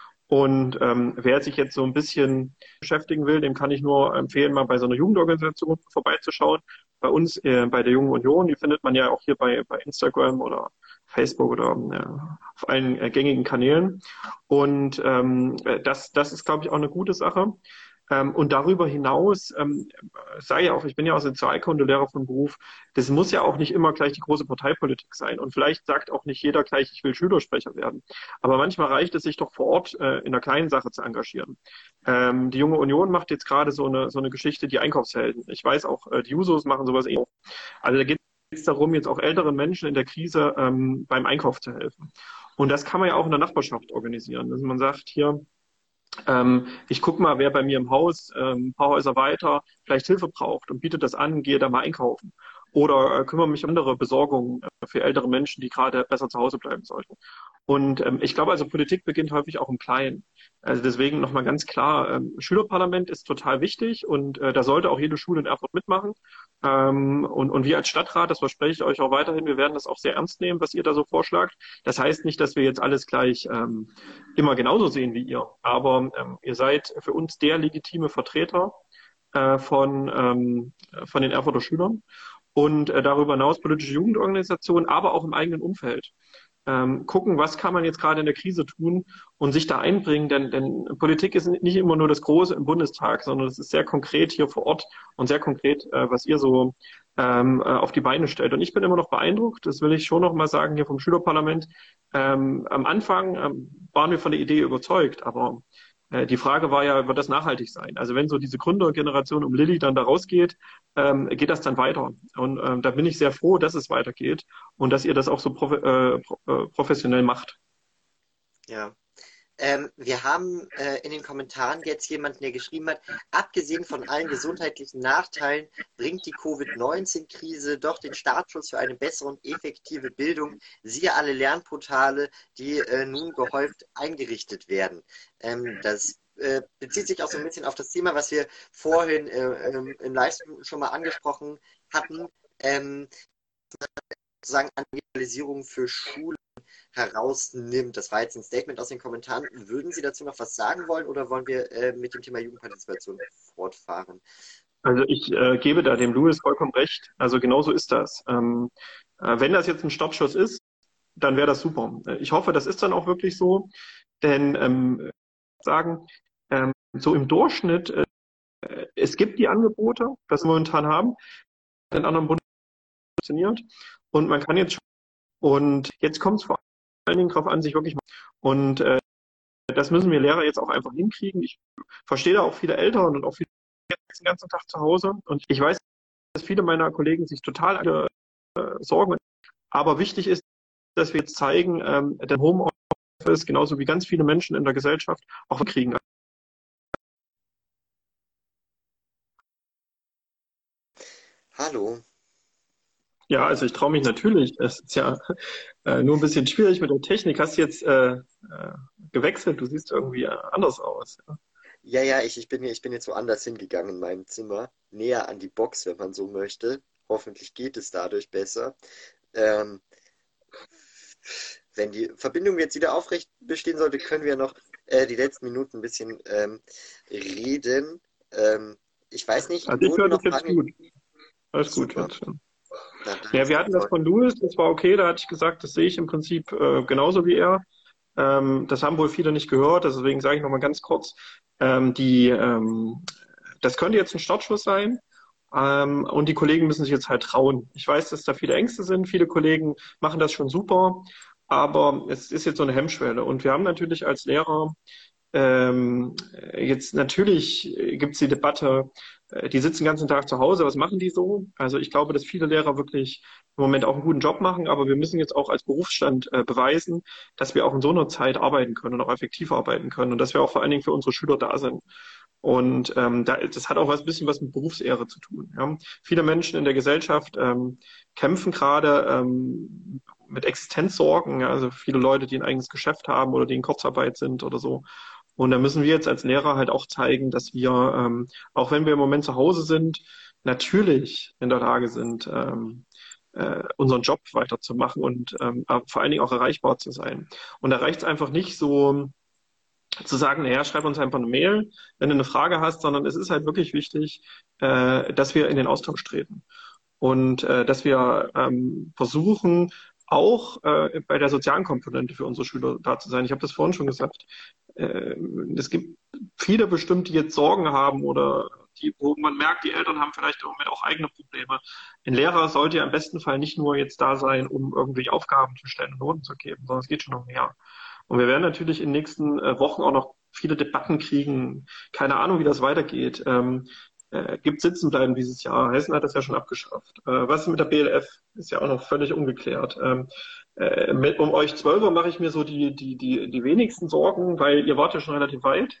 Und ähm, wer sich jetzt so ein bisschen beschäftigen will, dem kann ich nur empfehlen, mal bei so einer Jugendorganisation vorbeizuschauen. Bei uns, äh, bei der Jungen Union, die findet man ja auch hier bei, bei Instagram oder Facebook oder äh, auf allen äh, gängigen Kanälen. Und ähm, das, das ist, glaube ich, auch eine gute Sache. Ähm, und darüber hinaus, ähm, sei ja auch, ich bin ja auch Sozialkundelehrer von Beruf, das muss ja auch nicht immer gleich die große Parteipolitik sein. Und vielleicht sagt auch nicht jeder gleich, ich will Schülersprecher werden. Aber manchmal reicht es sich doch vor Ort äh, in einer kleinen Sache zu engagieren. Ähm, die Junge Union macht jetzt gerade so eine, so eine Geschichte, die Einkaufshelden. Ich weiß auch, äh, die Jusos machen sowas eh. Also da geht es darum, jetzt auch älteren Menschen in der Krise ähm, beim Einkauf zu helfen. Und das kann man ja auch in der Nachbarschaft organisieren. Also man sagt hier, Ähm, ich gucke mal, wer bei mir im Haus, ähm, ein paar Häuser weiter, vielleicht Hilfe braucht und bietet das an, gehe da mal einkaufen. Oder äh, kümmere mich um andere Besorgungen äh, für ältere Menschen, die gerade besser zu Hause bleiben sollten. Und ähm, ich glaube also, Politik beginnt häufig auch im Kleinen. Also deswegen nochmal ganz klar, ähm, Schülerparlament ist total wichtig, und äh, da sollte auch jede Schule in Erfurt mitmachen. Ähm, und, und wir als Stadtrat, das verspreche ich euch auch weiterhin, wir werden das auch sehr ernst nehmen, was ihr da so vorschlagt. Das heißt nicht, dass wir jetzt alles gleich ähm, immer genauso sehen wie ihr, aber ähm, ihr seid für uns der legitime Vertreter äh, von, ähm, von den Erfurter Schülern, und äh, darüber hinaus politische Jugendorganisationen, aber auch im eigenen Umfeld. Ähm, gucken, was kann man jetzt gerade in der Krise tun und sich da einbringen, denn, denn Politik ist nicht immer nur das Große im Bundestag, sondern es ist sehr konkret hier vor Ort und sehr konkret, äh, was ihr so ähm, äh, auf die Beine stellt. Und ich bin immer noch beeindruckt, das will ich schon noch mal sagen, hier vom Schülerparlament. Ähm, am Anfang ähm, waren wir von der Idee überzeugt, aber äh, die Frage war ja, wird das nachhaltig sein? Also wenn so diese Gründergeneration um Lilly dann da rausgeht, ähm, geht das dann weiter? Und ähm, da bin ich sehr froh, dass es weitergeht und dass ihr das auch so prof äh, pro äh, professionell macht.
Ja. Ähm, wir haben äh, in den Kommentaren jetzt jemanden, der geschrieben hat, abgesehen von allen gesundheitlichen Nachteilen bringt die Covid neunzehn Krise doch den Startschuss für eine bessere und effektive Bildung. Siehe alle Lernportale, die äh, nun gehäuft eingerichtet werden. Ähm, das äh, bezieht sich auch so ein bisschen auf das Thema, was wir vorhin äh, im, im Livestream schon mal angesprochen hatten. Ähm, sozusagen an Digitalisierung für Schulen herausnimmt. Das war jetzt ein Statement aus den Kommentaren. Würden Sie dazu noch was sagen wollen, oder wollen wir äh, mit dem Thema Jugendpartizipation fortfahren?
Also ich äh, gebe da dem Louis vollkommen recht. Also genauso ist das. Ähm, äh, wenn das jetzt ein Startschuss ist, dann wäre das super. Ich hoffe, das ist dann auch wirklich so, denn ähm, sagen, ähm, so im Durchschnitt, äh, es gibt die Angebote, das wir momentan haben, in anderen Bundesländern funktioniert, und man kann jetzt schon, und jetzt kommt es vor allen Dingen darauf an, sich wirklich mal, und äh, das müssen wir Lehrer jetzt auch einfach hinkriegen. Ich verstehe da auch viele Eltern und auch viele den ganzen Tag zu Hause, und ich weiß dass viele meiner Kollegen sich total äh, sorgen. Aber wichtig ist, dass wir jetzt zeigen, ähm, der Homeoffice, genauso wie ganz viele Menschen in der Gesellschaft, auch kriegen.
Hallo.
Ja, also ich traue mich natürlich. Es ist ja äh, nur ein bisschen schwierig mit der Technik. Hast du jetzt äh, äh, gewechselt? Du siehst irgendwie äh, anders aus. Ja.
Ja, ja, ich, ich bin, ich bin jetzt woanders hingegangen in meinem Zimmer, näher an die Box, wenn man so möchte. Hoffentlich geht es dadurch besser. Ähm, Wenn die Verbindung jetzt wieder aufrecht bestehen sollte, können wir noch äh, die letzten Minuten ein bisschen ähm, reden. Ähm, Ich weiß nicht,
Also ich
wurden
höre dich
noch
jetzt
Fragen?
gut. Alles gut
Super.
jetzt. Ja.
Na, dann
Ja,
ist
wir
das
hatten das
toll.
von Louis, das war okay, da hatte ich gesagt, das sehe ich im Prinzip äh, genauso wie er. Ähm, das haben wohl viele nicht gehört, also deswegen sage ich nochmal ganz kurz, ähm, die, ähm, das könnte jetzt ein Startschuss sein. Ähm, und die Kollegen müssen sich jetzt halt trauen. Ich weiß, dass da viele Ängste sind, viele Kollegen machen das schon super, aber es ist jetzt so eine Hemmschwelle. Und wir haben natürlich als Lehrer ähm, jetzt natürlich gibt es die Debatte, äh, die sitzen den ganzen Tag zu Hause, was machen die so? Also ich glaube, dass viele Lehrer wirklich im Moment auch einen guten Job machen, aber wir müssen jetzt auch als Berufsstand äh, beweisen, dass wir auch in so einer Zeit arbeiten können und auch effektiv arbeiten können und dass wir auch vor allen Dingen für unsere Schüler da sind. Und ähm, da, das hat auch was bisschen was mit Berufsehre zu tun. Ja. Viele Menschen in der Gesellschaft ähm, kämpfen gerade ähm, mit Existenzsorgen, ja, also viele Leute, die ein eigenes Geschäft haben oder die in Kurzarbeit sind oder so. Und da müssen wir jetzt als Lehrer halt auch zeigen, dass wir, ähm, auch wenn wir im Moment zu Hause sind, natürlich in der Lage sind, ähm, äh, unseren Job weiterzumachen und ähm, aber vor allen Dingen auch erreichbar zu sein. Und da reicht es einfach nicht so zu sagen, naja, schreib uns einfach eine Mail, wenn du eine Frage hast, sondern es ist halt wirklich wichtig, äh, dass wir in den Austausch treten und äh, dass wir ähm, versuchen, auch äh, bei der sozialen Komponente für unsere Schüler da zu sein. Ich habe das vorhin schon gesagt. Äh, es gibt viele bestimmt, die jetzt Sorgen haben oder die, wo man merkt, die Eltern haben vielleicht im Moment auch eigene Probleme. Ein Lehrer sollte ja im besten Fall nicht nur jetzt da sein, um irgendwie Aufgaben zu stellen und Noten zu geben, sondern es geht schon um mehr. Und wir werden natürlich in den nächsten äh, Wochen auch noch viele Debatten kriegen. Keine Ahnung, wie das weitergeht. Ähm, äh, gibt Sitzenbleiben dieses Jahr. Hessen hat das ja schon abgeschafft. Äh, was ist mit der B L F? Ist ja auch noch völlig ungeklärt. Ähm, äh, mit, um euch Zwölfer mache ich mir so die, die, die, die wenigsten Sorgen, weil ihr wart ja schon relativ weit.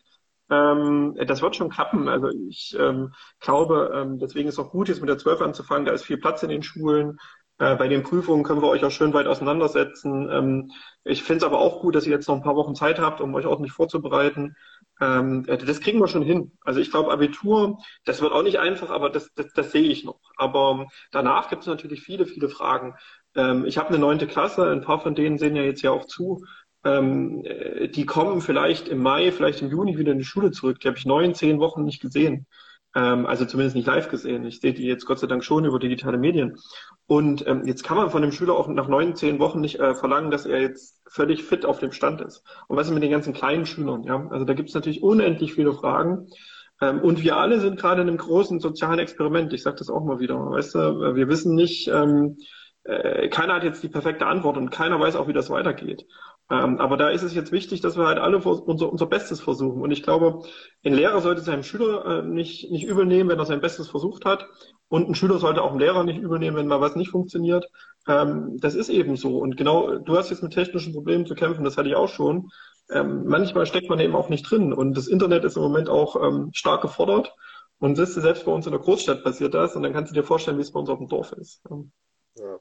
Ähm, das wird schon klappen. Also ich ähm, glaube, ähm, deswegen ist es auch gut, jetzt mit der zwölf anzufangen. Da ist viel Platz in den Schulen. Äh, bei den Prüfungen können wir euch auch schön weit auseinandersetzen. Ähm, ich finde es aber auch gut, dass ihr jetzt noch ein paar Wochen Zeit habt, um euch ordentlich vorzubereiten. Ähm, äh, das kriegen wir schon hin. Also ich glaube, Abitur, das wird auch nicht einfach, aber das, das, das sehe ich noch. Aber danach gibt es natürlich viele, viele Fragen. Ähm, ich habe eine neunte Klasse, ein paar von denen sehen ja jetzt ja auch zu. Ähm, äh, die kommen vielleicht im Mai, vielleicht im Juni wieder in die Schule zurück. Die habe ich neun, zehn Wochen nicht gesehen. Ähm, also zumindest nicht live gesehen. Ich sehe die jetzt Gott sei Dank schon über digitale Medien. Und ähm, jetzt kann man von dem Schüler auch nach neun, zehn Wochen nicht äh, verlangen, dass er jetzt völlig fit auf dem Stand ist. Und was ist mit den ganzen kleinen Schülern? Ja, also da gibt es natürlich unendlich viele Fragen. Ähm, und wir alle sind gerade in einem großen sozialen Experiment. Ich sage das auch mal wieder. Weißt du, wir wissen nicht, ähm, äh, keiner hat jetzt die perfekte Antwort und keiner weiß auch, wie das weitergeht. Ähm, aber da ist es jetzt wichtig, dass wir halt alle vers- unser, unser Bestes versuchen. Und ich glaube, ein Lehrer sollte seinem Schüler äh, nicht, nicht übel nehmen, wenn er sein Bestes versucht hat. Und ein Schüler sollte auch einen Lehrer nicht übel nehmen, wenn mal was nicht funktioniert. Ähm, das ist eben so. Und genau, du hast jetzt mit technischen Problemen zu kämpfen, das hatte ich auch schon. Ähm, manchmal steckt man eben auch nicht drin. Und das Internet ist im Moment auch ähm, stark gefordert. Und siehst du, selbst bei uns in der Großstadt passiert das. Und dann kannst du dir vorstellen, wie es bei uns auf dem Dorf ist. Ähm,
Ja.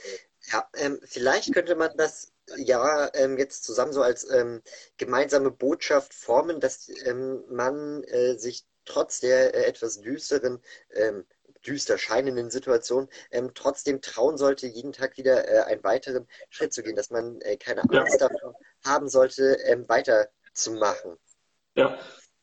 Ja, ähm, vielleicht könnte man das ja ähm, jetzt zusammen so als ähm, gemeinsame Botschaft formen, dass ähm, man äh, sich trotz der äh, etwas düsteren, ähm, düster scheinenden Situation ähm, trotzdem trauen sollte, jeden Tag wieder äh, einen weiteren Schritt zu gehen, dass man äh, keine
ja,
Angst davor haben sollte, ähm, weiterzumachen.
ja.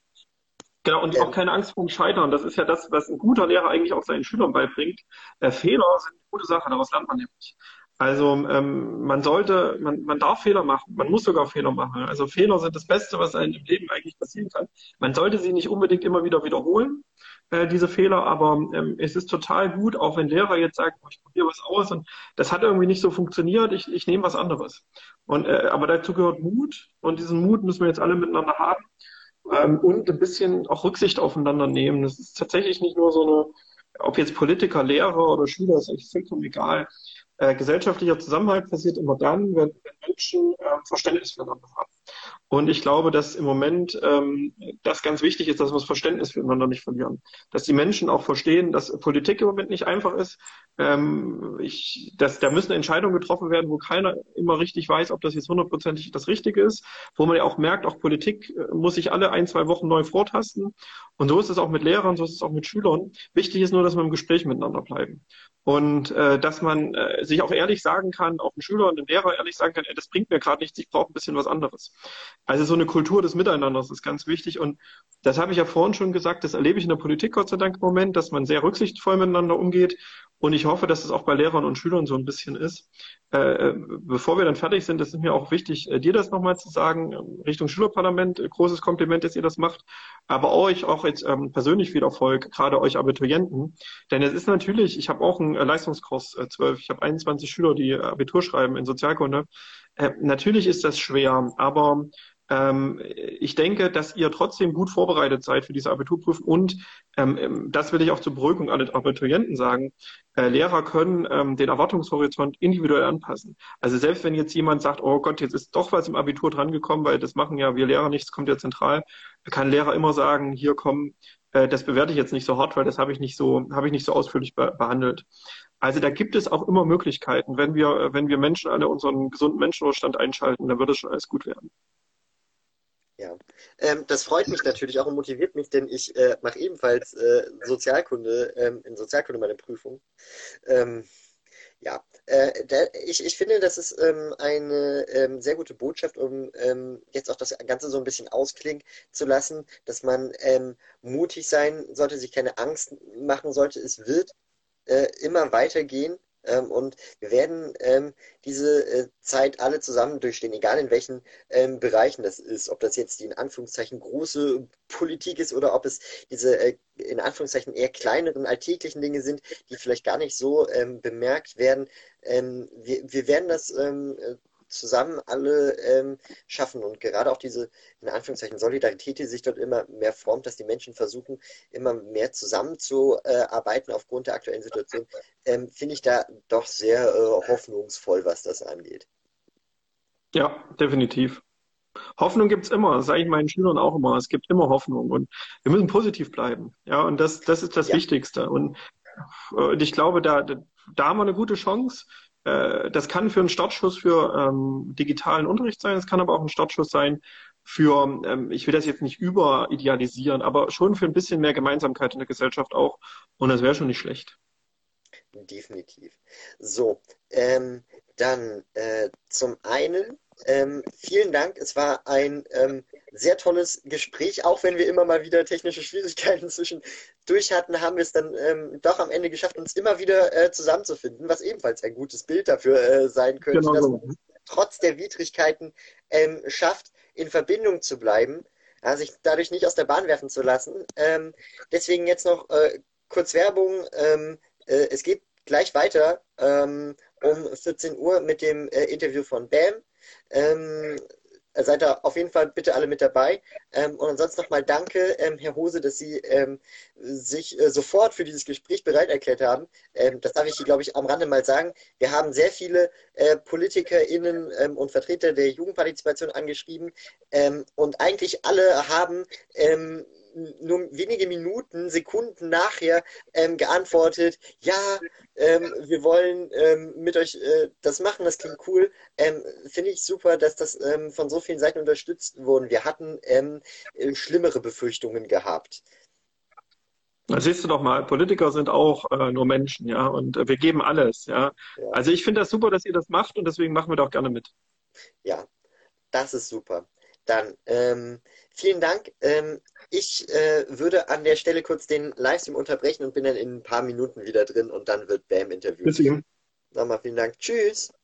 Genau, und auch
Ähm,
keine Angst vorm Scheitern. Das ist ja das, was ein guter Lehrer eigentlich auch seinen Schülern beibringt. Äh, Fehler sind eine gute Sache, daraus lernt man nämlich. Also ähm, man sollte, man, man darf Fehler machen, man muss sogar Fehler machen. Also Fehler sind das Beste, was einem im Leben eigentlich passieren kann. Man sollte sie nicht unbedingt immer wieder wiederholen, äh, diese Fehler, aber ähm, es ist total gut, auch wenn Lehrer jetzt sagen, oh, ich probiere was aus und das hat irgendwie nicht so funktioniert, ich, ich nehme was anderes. Und, äh, aber dazu gehört Mut und diesen Mut müssen wir jetzt alle miteinander haben. Ähm, und ein bisschen auch Rücksicht aufeinander nehmen. Das ist tatsächlich nicht nur so eine ob jetzt Politiker, Lehrer oder Schüler, ist eigentlich vollkommen egal. Äh, gesellschaftlicher Zusammenhalt passiert immer dann, wenn, wenn Menschen äh, Verständnis füreinander haben. Und ich glaube, dass im Moment ähm, das ganz wichtig ist, dass wir das Verständnis füreinander nicht verlieren. Dass die Menschen auch verstehen, dass Politik im Moment nicht einfach ist. Ähm, ich, dass, da müssen Entscheidungen getroffen werden, wo keiner immer richtig weiß, ob das jetzt hundertprozentig das Richtige ist. Wo man ja auch merkt, auch Politik äh, muss sich alle ein, zwei Wochen neu vortasten. Und so ist es auch mit Lehrern, so ist es auch mit Schülern. Wichtig ist nur, dass wir im Gespräch miteinander bleiben. Und äh, dass man äh, sich auch ehrlich sagen kann, auch ein Schüler und ein Lehrer ehrlich sagen kann, ey, das bringt mir gerade nichts, ich brauche ein bisschen was anderes. Also so eine Kultur des Miteinanders ist ganz wichtig. Und das habe ich ja vorhin schon gesagt, das erlebe ich in der Politik Gott sei Dank im Moment, dass man sehr rücksichtsvoll miteinander umgeht. Und ich hoffe, dass es auch bei Lehrern und Schülern so ein bisschen ist. Äh, bevor wir dann fertig sind, das ist mir auch wichtig, äh, dir das nochmal zu sagen, Richtung Schülerparlament, äh, großes Kompliment, dass ihr das macht, aber euch auch jetzt ähm, persönlich viel Erfolg, gerade euch Abiturienten. Denn es ist natürlich, ich habe auch einen äh, Leistungskurs äh, zwölf, ich habe einundzwanzig Schüler, die äh, Abitur schreiben in Sozialkunde. Äh, natürlich ist das schwer, aber ähm, ich denke, dass ihr trotzdem gut vorbereitet seid für diese Abiturprüfung und ähm, das will ich auch zur Beruhigung aller Abiturienten sagen. Äh, Lehrer können ähm, den Erwartungshorizont individuell anpassen. Also selbst wenn jetzt jemand sagt, oh Gott, jetzt ist doch was im Abitur drangekommen, weil das machen ja wir Lehrer nicht, das kommt ja zentral, kann Lehrer immer sagen, hier komm, äh, das bewerte ich jetzt nicht so hart, weil das habe ich nicht so, habe ich nicht so ausführlich be behandelt. Also da gibt es auch immer Möglichkeiten. Wenn wir, wenn wir Menschen alle unseren gesunden Menschenverstand einschalten, dann wird es schon alles gut werden.
Ja, ähm, das freut mich natürlich auch und motiviert mich, denn ich äh, mache ebenfalls äh, Sozialkunde, ähm, in Sozialkunde meine Prüfung. Ähm, ja, äh, da, ich, ich finde, das ist ähm, eine ähm, sehr gute Botschaft, um ähm, jetzt auch das Ganze so ein bisschen ausklingen zu lassen, dass man ähm, mutig sein sollte, sich keine Angst machen sollte. Es wird äh, immer weitergehen. Ähm, und wir werden ähm, diese äh, Zeit alle zusammen durchstehen, egal in welchen ähm, Bereichen das ist. Ob das jetzt die in Anführungszeichen große Politik ist oder ob es diese äh, in Anführungszeichen eher kleineren alltäglichen Dinge sind, die vielleicht gar nicht so ähm, bemerkt werden. Ähm, wir, wir werden das ähm, äh, zusammen alle ähm, schaffen und gerade auch diese in Anführungszeichen Solidarität, die sich dort immer mehr formt, dass die Menschen versuchen, immer mehr zusammenzuarbeiten aufgrund der aktuellen Situation, ähm, finde ich da doch sehr äh, hoffnungsvoll, was das angeht.
Ja, definitiv. Hoffnung gibt's immer, das sage ich meinen Schülern auch immer. Es gibt immer Hoffnung und wir müssen positiv bleiben. Ja, und das, das ist das
Ja,
Wichtigste. Und, äh, und ich glaube, da, da, da haben wir eine gute Chance. Äh, das kann für einen Startschuss für ähm, digitalen Unterricht sein, es kann aber auch ein Startschuss sein für, ähm, ich will das jetzt nicht überidealisieren, aber schon für ein bisschen mehr Gemeinsamkeit in der Gesellschaft auch. Und das wäre schon nicht schlecht.
definitiv. So, ähm, dann äh, zum einen ähm, vielen Dank. Es war ein ähm, sehr tolles Gespräch, auch wenn wir immer mal wieder technische Schwierigkeiten zwischendurch hatten, haben wir es dann ähm, doch am Ende geschafft, uns immer wieder äh, zusammenzufinden, was ebenfalls ein gutes Bild dafür äh, sein könnte,
Genau
dass
so.
man es trotz der Widrigkeiten ähm, schafft, in Verbindung zu bleiben, ja, sich dadurch nicht aus der Bahn werfen zu lassen. Ähm, deswegen jetzt noch äh, kurz Werbung. Ähm, äh, es geht gleich weiter ähm, um vierzehn Uhr mit dem äh, Interview von Bam. Ähm, seid da auf jeden Fall bitte alle mit dabei. Ähm, und ansonsten nochmal danke, ähm, Herr Hose, dass Sie ähm, sich äh, sofort für dieses Gespräch bereit erklärt haben. Ähm, das darf ich hier, glaube ich, am Rande mal sagen. Wir haben sehr viele äh, PolitikerInnen ähm, und Vertreter der Jugendpartizipation angeschrieben ähm, und eigentlich alle haben ähm, nur wenige Minuten, Sekunden nachher ähm, geantwortet, ja, ähm, wir wollen ähm, mit euch äh, das machen, das klingt cool. Ähm, finde ich super, dass das ähm, von so vielen Seiten unterstützt wurde. Wir hatten ähm, äh, schlimmere Befürchtungen gehabt.
Da siehst du doch mal, Politiker sind auch äh, nur Menschen, ja, und äh, wir geben alles, ja.
Ja,
Also ich finde das super, dass ihr das macht und deswegen machen wir doch gerne mit.
ja, das ist super. Dann ähm, vielen Dank. Ähm, ich äh, würde an der Stelle kurz den Livestream unterbrechen und bin dann in ein paar Minuten wieder drin und dann wird Bam interviewt.
Bis ihm.
Nochmal vielen Dank. Tschüss.